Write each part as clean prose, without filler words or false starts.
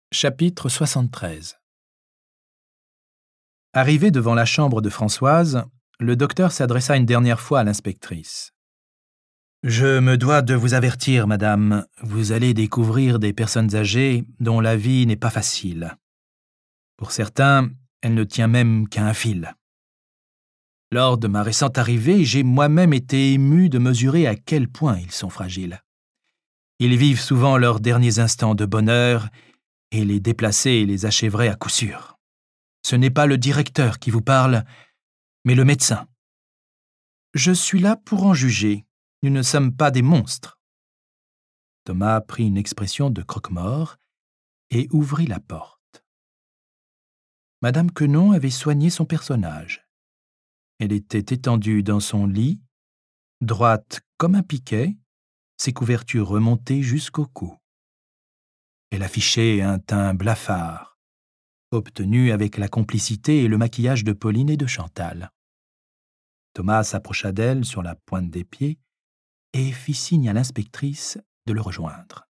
Chapitre 73. Arrivé devant la chambre de Françoise, le docteur s'adressa une dernière fois à l'inspectrice. « Je me dois de vous avertir, madame, vous allez découvrir des personnes âgées dont la vie n'est pas facile. Pour certains, elle ne tient même qu'à un fil. Lors de ma récente arrivée, j'ai moi-même été ému de mesurer à quel point ils sont fragiles. Ils vivent souvent leurs derniers instants de bonheur et les déplacer les achèverait à coup sûr. Ce n'est pas le directeur qui vous parle, mais le médecin. Je suis là pour en juger. Nous ne sommes pas des monstres. » Thomas prit une expression de croque-mort et ouvrit la porte. Madame Quenon avait soigné son personnage. Elle était étendue dans son lit, droite comme un piquet, ses couvertures remontées jusqu'au cou. Elle affichait un teint blafard, obtenu avec la complicité et le maquillage de Pauline et de Chantal. Thomas s'approcha d'elle sur la pointe des pieds et fit signe à l'inspectrice de le rejoindre.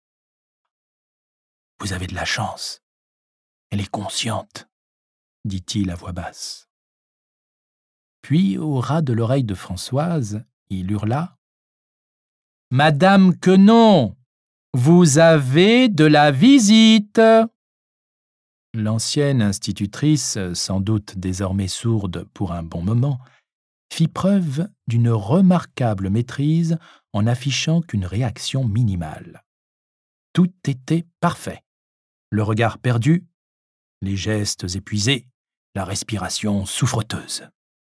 « Vous avez de la chance. Elle est consciente, » dit-il à voix basse. Puis, au ras de l'oreille de Françoise, il hurla « Madame Quenon, vous avez de la visite !» L'ancienne institutrice, sans doute désormais sourde pour un bon moment, fit preuve d'une remarquable maîtrise en n'affichant qu'une réaction minimale. Tout était parfait. Le regard perdu, les gestes épuisés, la respiration souffreteuse.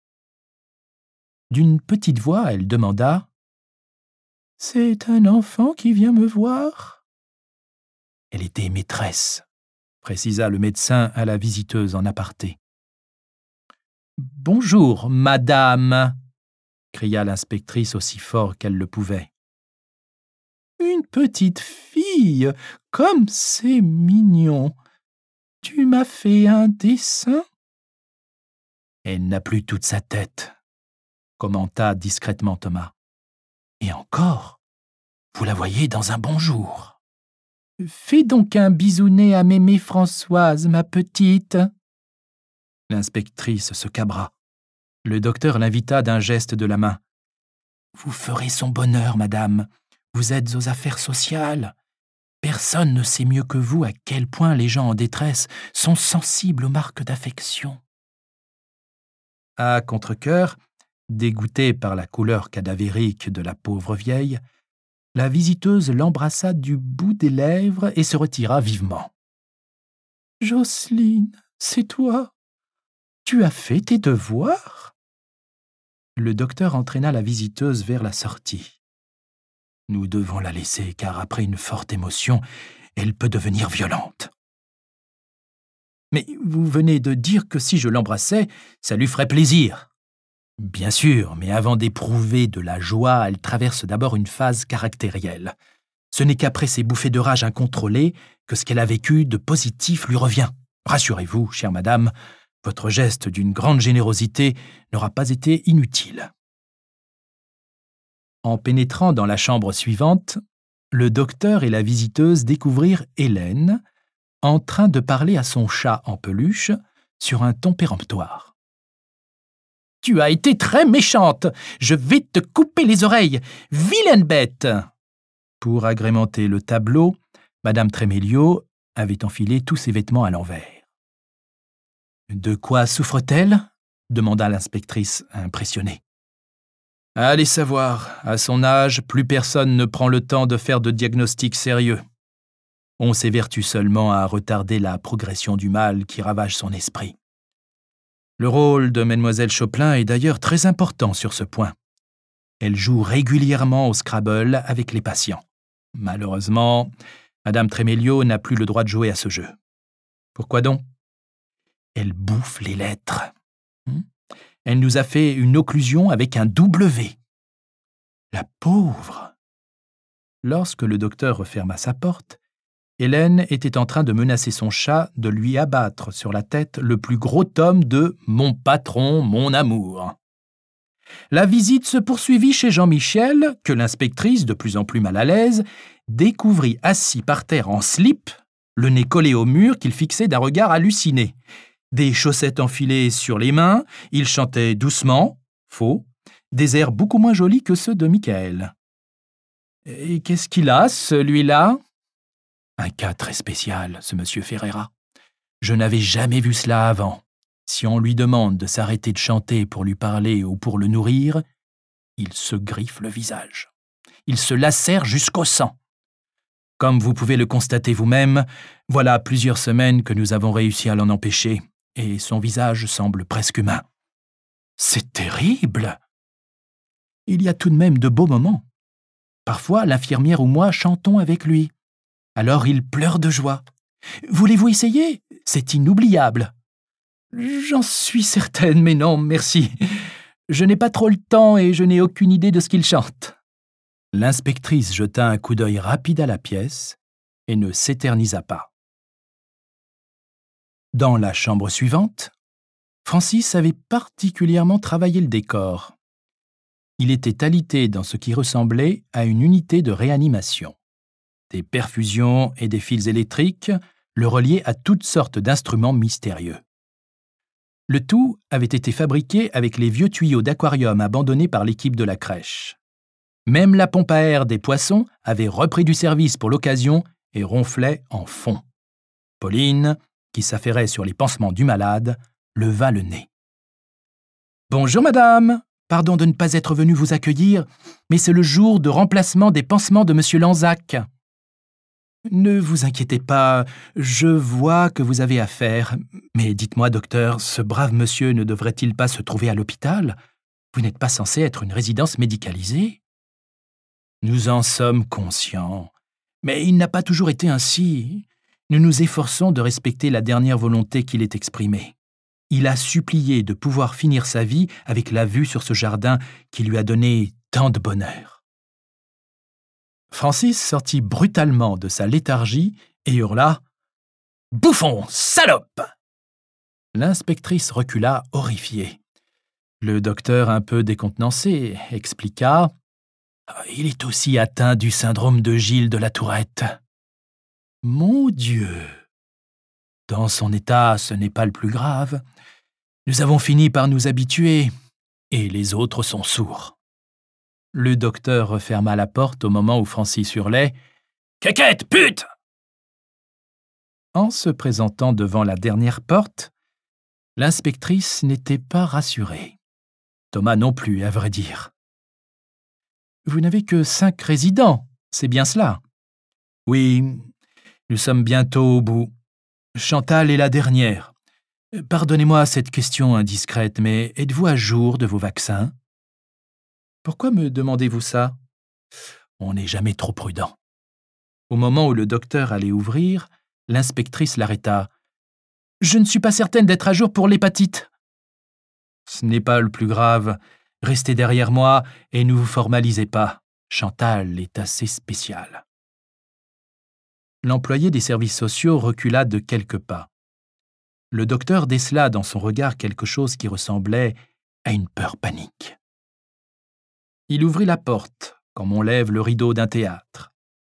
D'une petite voix, elle demanda « C'est un enfant qui vient me voir ?» Elle était maîtresse, précisa le médecin à la visiteuse en aparté. « Bonjour, madame !» cria l'inspectrice aussi fort qu'elle le pouvait. « Une petite fille, comme c'est mignon. Tu m'as fait un dessin ?» « Elle n'a plus toute sa tête, » commenta discrètement Thomas. « Et encore, vous la voyez dans un bon jour. »« Fais donc un bisounet à mémé Françoise, ma petite. » L'inspectrice se cabra. Le docteur l'invita d'un geste de la main. « Vous ferez son bonheur, madame. Vous êtes aux affaires sociales. Personne ne sait mieux que vous à quel point les gens en détresse sont sensibles aux marques d'affection. » À contre-cœur, dégoûtée par la couleur cadavérique de la pauvre vieille, la visiteuse l'embrassa du bout des lèvres et se retira vivement. « Jocelyne, c'est toi? Tu as fait tes devoirs ?» Le docteur entraîna la visiteuse vers la sortie. « Nous devons la laisser, car après une forte émotion, elle peut devenir violente. »« Mais vous venez de dire que si je l'embrassais, ça lui ferait plaisir. » »« Bien sûr, mais avant d'éprouver de la joie, elle traverse d'abord une phase caractérielle. Ce n'est qu'après ces bouffées de rage incontrôlées que ce qu'elle a vécu de positif lui revient. Rassurez-vous, chère madame, votre geste d'une grande générosité n'aura pas été inutile. » En pénétrant dans la chambre suivante, le docteur et la visiteuse découvrirent Hélène en train de parler à son chat en peluche sur un ton péremptoire. « Tu as été très méchante. Je vais te couper les oreilles. Vilaine bête !» Pour agrémenter le tableau, madame Tréméliot avait enfilé tous ses vêtements à l'envers. « De quoi souffre-t-elle » demanda l'inspectrice impressionnée. « Allez savoir, à son âge, plus personne ne prend le temps de faire de diagnostics sérieux. On s'évertue seulement à retarder la progression du mal qui ravage son esprit. Le rôle de Mademoiselle Choplin est d'ailleurs très important sur ce point. Elle joue régulièrement au Scrabble avec les patients. Malheureusement, madame Tréméliot n'a plus le droit de jouer à ce jeu. Pourquoi donc ? Elle bouffe les lettres. Elle nous a fait une occlusion avec un W. La pauvre !» Lorsque le docteur referma sa porte, Hélène était en train de menacer son chat de lui abattre sur la tête le plus gros tome de « Mon patron, mon amour ». La visite se poursuivit chez Jean-Michel, que l'inspectrice, de plus en plus mal à l'aise, découvrit assis par terre en slip, le nez collé au mur qu'il fixait d'un regard halluciné. Des chaussettes enfilées sur les mains, il chantait doucement, faux, des airs beaucoup moins jolis que ceux de Michael. « Et qu'est-ce qu'il a, celui-là » ? Un cas très spécial, ce monsieur Ferreira. Je n'avais jamais vu cela avant. Si on lui demande de s'arrêter de chanter pour lui parler ou pour le nourrir, il se griffe le visage. Il se lacère jusqu'au sang. Comme vous pouvez le constater vous-même, voilà plusieurs semaines que nous avons réussi à l'en empêcher, et son visage semble presque humain. C'est terrible! Il y a tout de même de beaux moments. Parfois, l'infirmière ou moi chantons avec lui. Alors il pleure de joie. Voulez-vous essayer ? C'est inoubliable. J'en suis certaine, mais non, merci. Je n'ai pas trop le temps et je n'ai aucune idée de ce qu'il chante. L'inspectrice jeta un coup d'œil rapide à la pièce et ne s'éternisa pas. Dans la chambre suivante, Francis avait particulièrement travaillé le décor. Il était alité dans ce qui ressemblait à une unité de réanimation. Des perfusions et des fils électriques le reliaient à toutes sortes d'instruments mystérieux. Le tout avait été fabriqué avec les vieux tuyaux d'aquarium abandonnés par l'équipe de la crèche. Même la pompe à air des poissons avait repris du service pour l'occasion et ronflait en fond. Pauline, qui s'affairait sur les pansements du malade, leva le nez. « Bonjour, madame. Pardon de ne pas être venue vous accueillir, mais c'est le jour de remplacement des pansements de monsieur Lanzac. » « Ne vous inquiétez pas, je vois que vous avez affaire. Mais dites-moi, docteur, ce brave monsieur ne devrait-il pas se trouver à l'hôpital ? Vous n'êtes pas censé être une résidence médicalisée. » « Nous en sommes conscients. Mais il n'a pas toujours été ainsi. Nous nous efforçons de respecter la dernière volonté qu'il ait exprimée. Il a supplié de pouvoir finir sa vie avec la vue sur ce jardin qui lui a donné tant de bonheur. » Francis sortit brutalement de sa léthargie et hurla « Bouffon, salope !» L'inspectrice recula horrifiée. Le docteur, un peu décontenancé, expliqua « Il est aussi atteint du syndrome de Gilles de la Tourette. » « Mon Dieu ! Dans son état, ce n'est pas le plus grave. Nous avons fini par nous habituer, et les autres sont sourds. » Le docteur referma la porte au moment où Francis hurlait « Quéquette, pute !» En se présentant devant la dernière porte, l'inspectrice n'était pas rassurée. Thomas non plus, à vrai dire. « Vous n'avez que 5 résidents, c'est bien cela ? » ?»« Oui, nous sommes bientôt au bout. Chantal est la dernière. Pardonnez-moi cette question indiscrète, mais êtes-vous à jour de vos vaccins ? » « Pourquoi me demandez-vous ça ? » ?»« On n'est jamais trop prudent. » Au moment où le docteur allait ouvrir, l'inspectrice l'arrêta. « Je ne suis pas certaine d'être à jour pour l'hépatite. »« Ce n'est pas le plus grave. Restez derrière moi et ne vous formalisez pas. Chantal est assez spéciale. » L'employé des services sociaux recula de quelques pas. Le docteur décela dans son regard quelque chose qui ressemblait à une peur panique. Il ouvrit la porte, comme on lève le rideau d'un théâtre.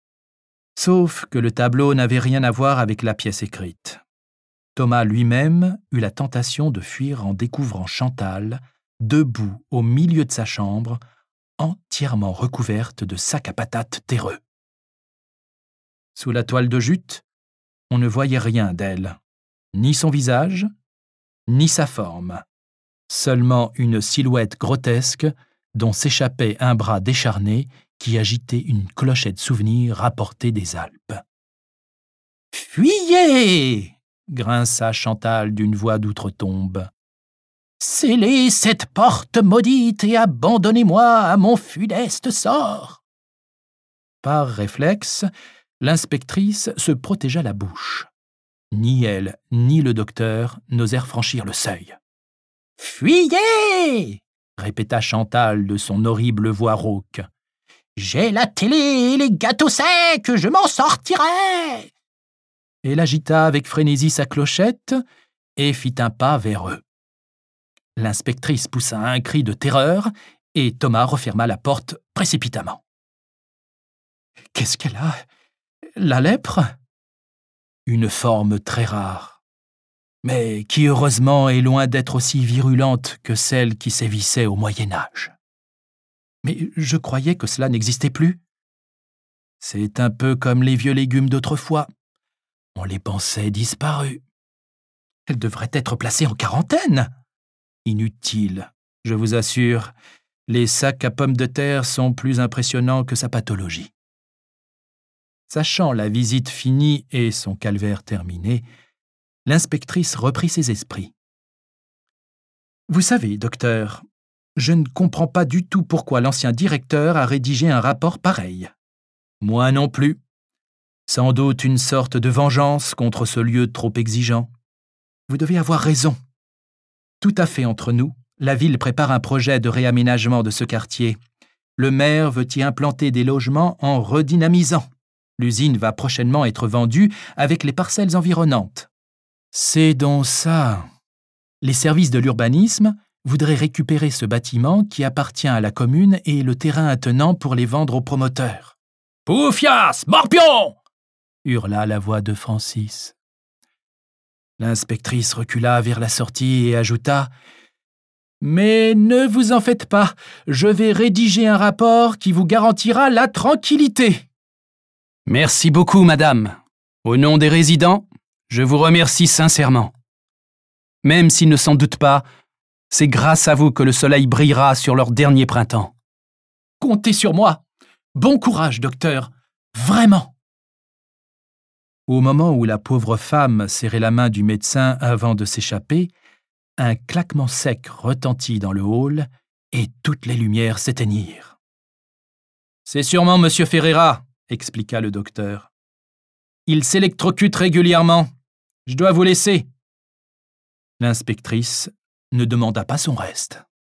Sauf que le tableau n'avait rien à voir avec la pièce écrite. Thomas lui-même eut la tentation de fuir en découvrant Chantal, debout au milieu de sa chambre, entièrement recouverte de sacs à patates terreux. Sous la toile de jute, on ne voyait rien d'elle, ni son visage, ni sa forme, seulement une silhouette grotesque dont s'échappait un bras décharné qui agitait une clochette souvenir rapportée des Alpes. « Fuyez !» grinça Chantal d'une voix d'outre-tombe. « Scellez cette porte maudite et abandonnez-moi à mon funeste sort !» Par réflexe, l'inspectrice se protégea la bouche. Ni elle, ni le docteur n'osèrent franchir le seuil. « Fuyez !» répéta Chantal de son horrible voix rauque. « J'ai la télé et les gâteaux secs, je m'en sortirai !» Elle agita avec frénésie sa clochette et fit un pas vers eux. L'inspectrice poussa un cri de terreur et Thomas referma la porte précipitamment. « Qu'est-ce qu'elle a ? La lèpre ? Une forme très rare, mais qui heureusement est loin d'être aussi virulente que celle qui sévissait au Moyen Âge. Mais je croyais que cela n'existait plus. C'est un peu comme les vieux légumes d'autrefois. On les pensait disparus. Elle devrait être placée en quarantaine. Inutile, je vous assure, les sacs à pommes de terre sont plus impressionnants que sa pathologie. Sachant la visite finie et son calvaire terminé, l'inspectrice reprit ses esprits. « Vous savez, docteur, je ne comprends pas du tout pourquoi l'ancien directeur a rédigé un rapport pareil. Moi non plus. Sans doute une sorte de vengeance contre ce lieu trop exigeant. Vous devez avoir raison. Tout à fait entre nous, la ville prépare un projet de réaménagement de ce quartier. Le maire veut y implanter des logements en redynamisant. L'usine va prochainement être vendue avec les parcelles environnantes. C'est donc ça. Les services de l'urbanisme voudraient récupérer ce bâtiment qui appartient à la commune et le terrain attenant pour les vendre aux promoteurs. « Poufias, morpion !» hurla la voix de Francis. L'inspectrice recula vers la sortie et ajouta « Mais ne vous en faites pas, je vais rédiger un rapport qui vous garantira la tranquillité. » « Merci beaucoup, madame. Au nom des résidents, je vous remercie sincèrement. Même s'ils ne s'en doutent pas, c'est grâce à vous que le soleil brillera sur leur dernier printemps. » « Comptez sur moi. Bon courage, docteur. Vraiment. » Au moment où la pauvre femme serrait la main du médecin avant de s'échapper, un claquement sec retentit dans le hall et toutes les lumières s'éteignirent. « C'est sûrement Monsieur Ferreira, » expliqua le docteur. « Il s'électrocute régulièrement. Je dois vous laisser. » L'inspectrice ne demanda pas son reste.